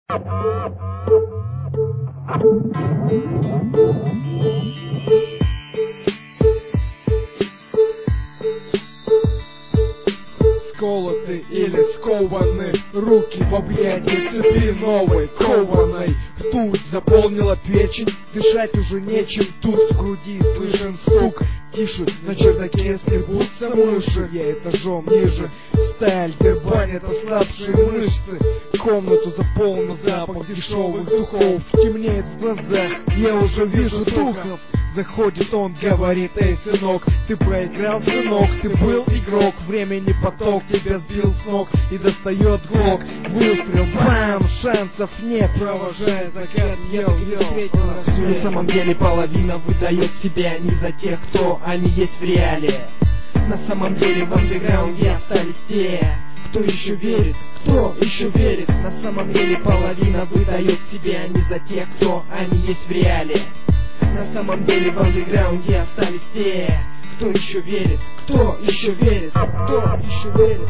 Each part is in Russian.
Сколоты или скованы руки в объятии цепи новой, кованой. Ртуть заполнила печень, дышать уже нечем. Тут в груди слышен стук. Тише, на чердаке скребутся мыши. Я этажом ниже, сталь дербанит ослабшие мышцы. Комнату заполнил запах дешевых духов. Темнеет в глазах, я уже вижу духов. Заходит он, говорит: эй, сынок, ты проиграл, сынок, ты был игрок. Времени поток тебя сбил с ног и достает глок. Выстрел, бам, шансов нет. Провожая закат, На самом деле половина выдает себя не за тех, кто они есть в реале. На самом деле в андеграунде остались те, кто еще верит, кто еще верит. На самом деле половина выдает себя не за тех, кто они есть в реале. На самом деле в андеграунде остались те, кто еще верит, кто еще верит, кто еще верит.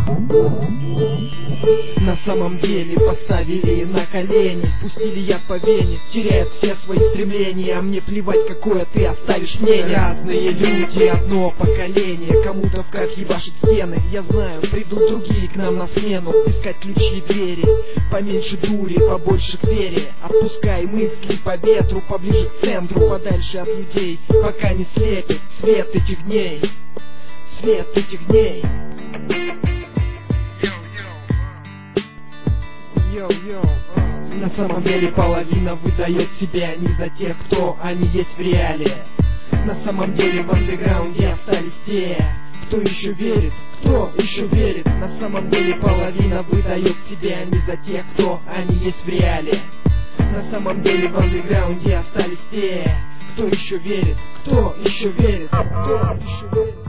На самом деле поставили на колени, пустили яд по вене, теряют все свои стремления. А мне плевать, какое ты оставишь мнение. Разные люди, одно поколение. Кому-то в кайф ебашит стены. Я знаю, придут другие к нам на смену, искать ключи и двери. Поменьше дури, побольше к вере. Отпускай мысли по ветру, поближе к центру, подальше от людей, пока не слепит свет этих дней. Свет этих дней. На самом деле половина выдает себя не за тех, кто они есть в реале. На самом деле в андеграунде остались те, кто еще верит, кто еще верит. На самом деле половина выдает себя не за тех, кто они есть в реале. На самом деле в андеграунде остались те, кто еще верит, кто еще верит, кто еще верит.